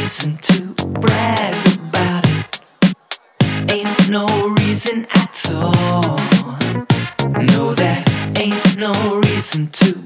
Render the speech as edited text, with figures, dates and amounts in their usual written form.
reason to brag about it. Ain't no reason at all. No, there ain't no reason to